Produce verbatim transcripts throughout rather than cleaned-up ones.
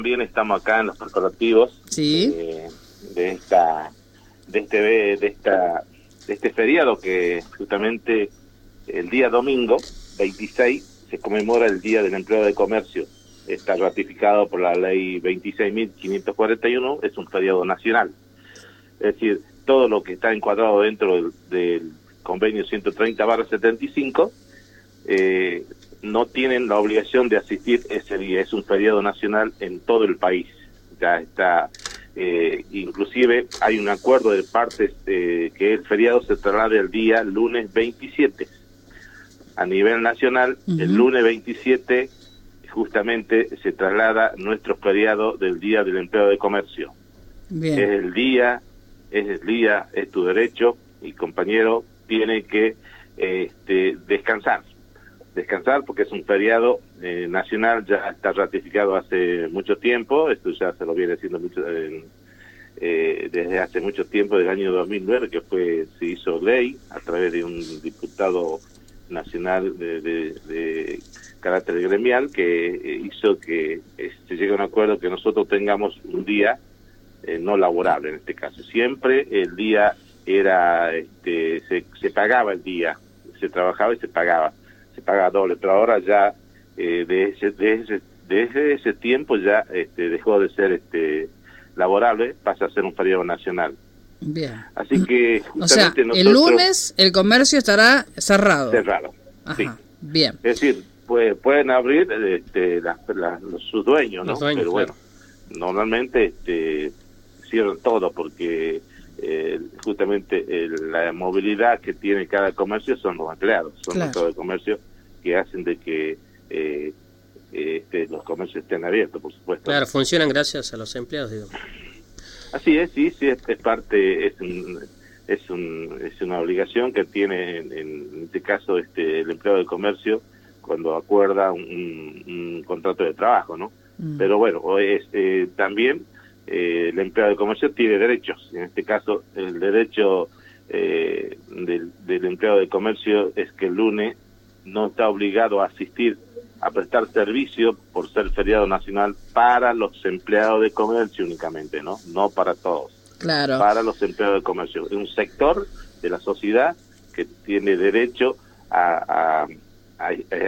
También estamos acá en los preparativos sí. eh, de esta, de este, de esta, de este feriado que justamente el día domingo veintiséis se conmemora el Día del Empleado de Comercio. Está ratificado por la ley veintiséis mil quinientos cuarenta y uno, es un feriado nacional. Es decir, todo lo que está encuadrado dentro del, del convenio ciento treinta barra setenta y cinco eh, no tienen la obligación de asistir ese día. Es un feriado nacional en todo el país. Ya está, eh, inclusive hay un acuerdo de partes eh, que el feriado se traslade el día lunes veintisiete. A nivel nacional, uh-huh. el lunes veintisiete justamente se traslada nuestro feriado del Día del Empleado de Comercio. Bien. Es el día, es el día, es tu derecho, y compañero tiene que este, descansar. Descansar porque es un feriado eh, nacional, ya está ratificado hace mucho tiempo, esto ya se lo viene haciendo mucho, eh, eh, desde hace mucho tiempo, del año dos mil nueve, que fue se hizo ley a través de un diputado nacional de, de, de carácter gremial que eh, hizo que eh, se llegue a un acuerdo que nosotros tengamos un día eh, no laborable en este caso. Siempre el día era, este, se, se pagaba el día, se trabajaba y se pagaba. se paga doble, pero ahora ya eh, de ese, de ese, desde ese tiempo ya este, dejó de ser este laborable, pasa a ser un feriado nacional. Bien. Así que o sea, nosotros, el lunes el comercio estará cerrado. Cerrado. Ajá. Sí. Bien. Es decir, pues, pueden abrir este, las, las, los, sus dueños, ¿no? Dueños, pero bueno, claro. normalmente este, cierran todo porque Eh, justamente el, la movilidad que tiene cada comercio son los empleados, son claro. los empleados de comercio que hacen de que eh, este, los comercios estén abiertos, por supuesto. Claro, funcionan gracias a los empleados, digo. Así es, sí, sí, es, es parte, es un, es un, es una obligación que tiene en, en este caso este el empleado de comercio cuando acuerda un, un, un contrato de trabajo, ¿no? Mm. Pero bueno, es, eh, también Eh, el empleado de comercio tiene derechos. En este caso, el derecho eh, del, del empleado de comercio es que el lunes no está obligado a asistir a prestar servicio por ser feriado nacional para los empleados de comercio únicamente, ¿no? No para todos. Claro. Para los empleados de comercio. Es un sector de la sociedad que tiene derecho a, a, a,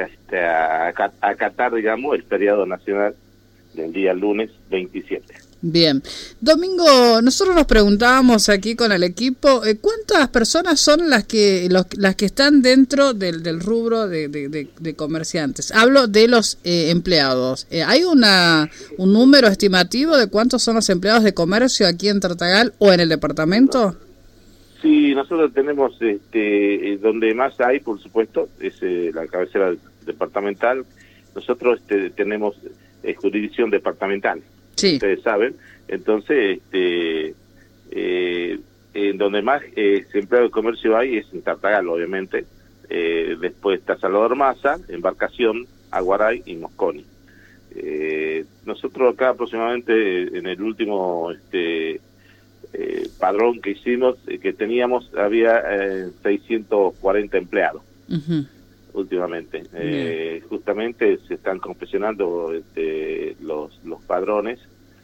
a, a, a acatar, digamos, el feriado nacional del día lunes veintisiete. Bien. Domingo, nosotros nos preguntábamos aquí con el equipo, eh, ¿cuántas personas son las que los, las que están dentro del, del rubro de, de, de, de comerciantes? Hablo de los eh, empleados. Eh, ¿Hay una un número estimativo de cuántos son los empleados de comercio aquí en Tartagal o en el departamento? Sí, nosotros tenemos, este, donde más hay, por supuesto, es eh, la cabecera departamental. Nosotros este, tenemos eh, jurisdicción departamental. Sí. Ustedes saben, entonces este eh, en donde más eh, empleado de comercio hay es en Tartagal, obviamente, eh, después está Salvador Maza, Embarcación, Aguaray y Mosconi. Eh, nosotros acá aproximadamente en el último este eh, padrón que hicimos, eh, que teníamos, había eh, seiscientos cuarenta empleados. Uh-huh. Últimamente, eh, justamente se están confeccionando este, los los padrones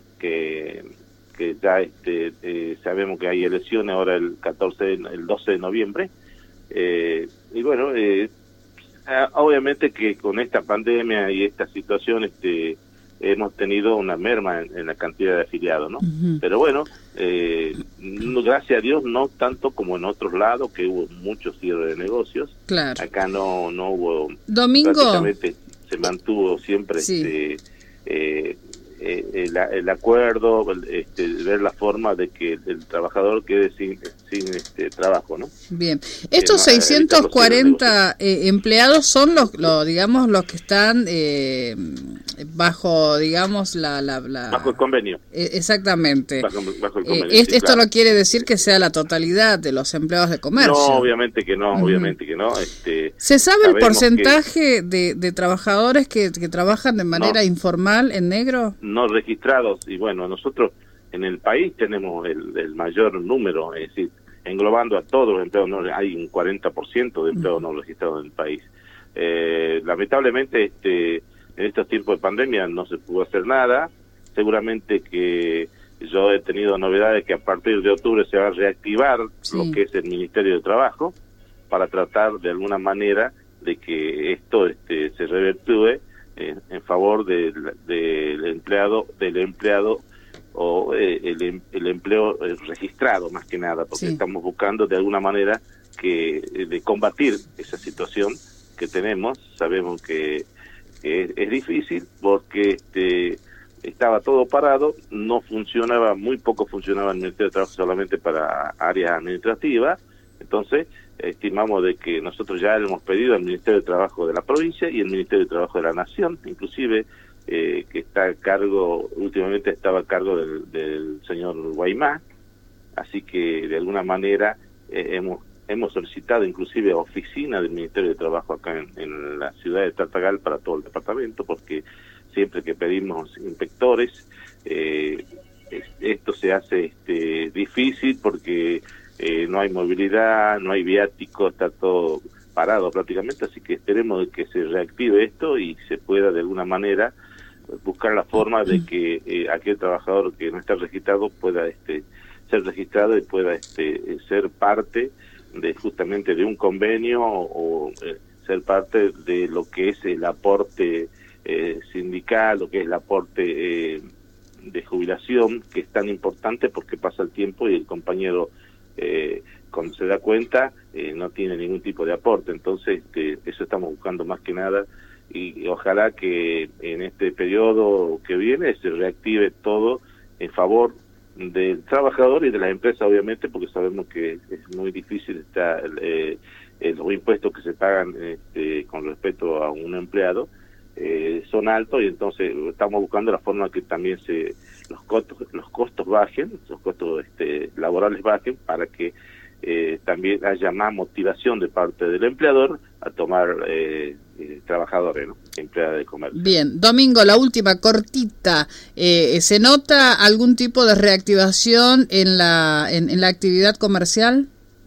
que que ya este eh, sabemos que hay elecciones ahora el catorce, el doce de noviembre eh, y bueno, eh, obviamente que con esta pandemia y esta situación este hemos tenido una merma en, en la cantidad de afiliados, ¿no? Uh-huh. Pero bueno, eh, no, gracias a Dios, no tanto como en otros lados, que hubo muchos cierres de negocios. Claro. Acá no no hubo... Domingo. Prácticamente se mantuvo siempre sí. este eh, eh, el, el acuerdo, este, ver la forma de que el, el trabajador quede sin, sin este trabajo, ¿no? Bien. Estos eh, seiscientos cuarenta eh, empleados son los, los, digamos, los que están... Eh, bajo, digamos, la, la, la... bajo el convenio. Eh, exactamente. Bajo, bajo el convenio, eh, sí, esto claro. no quiere decir que sea la totalidad de los empleados de comercio. No, obviamente que no, uh-huh. obviamente que no. Este, ¿Se sabe el porcentaje de, de trabajadores que, que trabajan de manera no, informal en negro? No registrados, y bueno, nosotros en el país tenemos el, el mayor número, es decir, englobando a todos los empleados, no, hay un cuarenta por ciento de empleados uh-huh. no registrados en el país. Eh, lamentablemente, este en estos tiempos de pandemia no se pudo hacer nada, seguramente que yo he tenido novedades que a partir de octubre se va a reactivar sí. lo que es el Ministerio de Trabajo para tratar de alguna manera de que esto este, se revertúe en, en favor del, del empleado del empleado o eh, el, el empleo registrado más que nada, porque sí. estamos buscando de alguna manera que de combatir esa situación que tenemos. Sabemos que, que es, es difícil porque este estaba todo parado, no funcionaba, muy poco funcionaba el Ministerio de Trabajo solamente para áreas administrativas. Entonces estimamos de que nosotros ya hemos pedido al Ministerio de Trabajo de la provincia y el Ministerio de Trabajo de la Nación, inclusive eh, que está a cargo, últimamente estaba a cargo del, del señor Guaymá, así que de alguna manera eh, hemos hemos solicitado inclusive oficina del Ministerio de Trabajo acá en, en la ciudad de Tartagal para todo el departamento, porque siempre que pedimos inspectores, eh, esto se hace este, difícil porque eh, no hay movilidad, no hay viático, está todo parado prácticamente, así que esperemos que se reactive esto y se pueda de alguna manera buscar la forma de que eh, aquel trabajador que no está registrado pueda este, ser registrado y pueda este, ser parte de justamente de un convenio o, o eh, ser parte de lo que es el aporte eh, sindical, lo que es el aporte eh, de jubilación, que es tan importante porque pasa el tiempo y el compañero eh, cuando se da cuenta eh, no tiene ningún tipo de aporte. Entonces este, eso estamos buscando más que nada y, y ojalá que en este periodo que viene se reactive todo en favor del trabajador y de las empresas, obviamente, porque sabemos que es muy difícil estar, eh, eh, los impuestos que se pagan este, con respecto a un empleado eh, son altos, y entonces estamos buscando la forma que también se los costos los costos bajen, los costos este, laborales bajen, para que eh, también haya más motivación de parte del empleador a tomar eh, eh, trabajadores, ¿no? Empleados de comercio. Bien, Domingo, la última, cortita. Eh, ¿Se nota algún tipo de reactivación en la en, en la actividad comercial?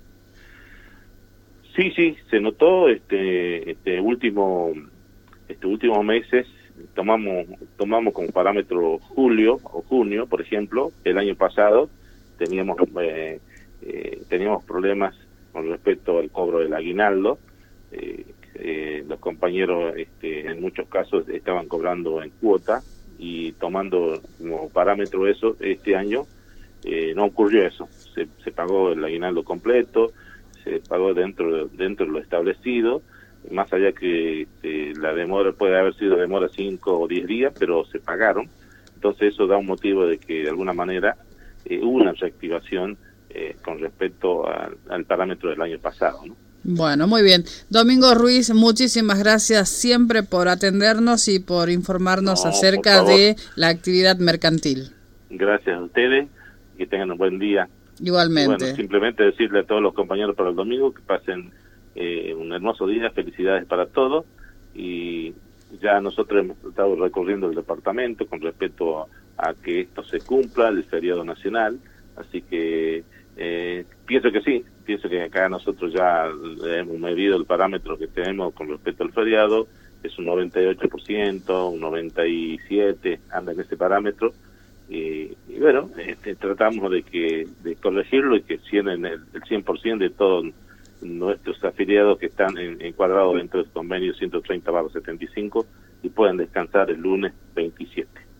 Sí, sí, se notó este este último este últimos meses. Tomamos tomamos como parámetro julio o junio, por ejemplo. El año pasado teníamos eh, eh, teníamos problemas con respecto al cobro del aguinaldo. Eh, eh, los compañeros este, en muchos casos estaban cobrando en cuota, y tomando como parámetro eso, este año eh, no ocurrió eso. Se, se pagó el aguinaldo completo, se pagó dentro de, dentro de lo establecido, más allá que eh, la demora puede haber sido demora cinco o diez días, pero se pagaron. Entonces eso da un motivo de que de alguna manera eh, hubo una reactivación eh, con respecto a, al parámetro del año pasado, ¿no? Bueno, muy bien. Domingo Ruiz, muchísimas gracias siempre por atendernos y por informarnos no, acerca por de la actividad mercantil. Gracias a ustedes, que tengan un buen día. Igualmente. Y bueno, simplemente decirle a todos los compañeros para el domingo que pasen eh, un hermoso día, felicidades para todos, y ya nosotros hemos estado recorriendo el departamento con respecto a, a que esto se cumpla, el feriado nacional, así que eh, pienso que sí, pienso que acá nosotros ya hemos medido el parámetro que tenemos con respecto al feriado, es un noventa y ocho por ciento, un noventa y siete por ciento, anda en ese parámetro, y, y bueno, este, tratamos de que de corregirlo y que tienen el, el cien por ciento de todos nuestros afiliados que están en, encuadrados dentro del convenio ciento treinta barra setenta y cinco y pueden descansar el lunes veintisiete.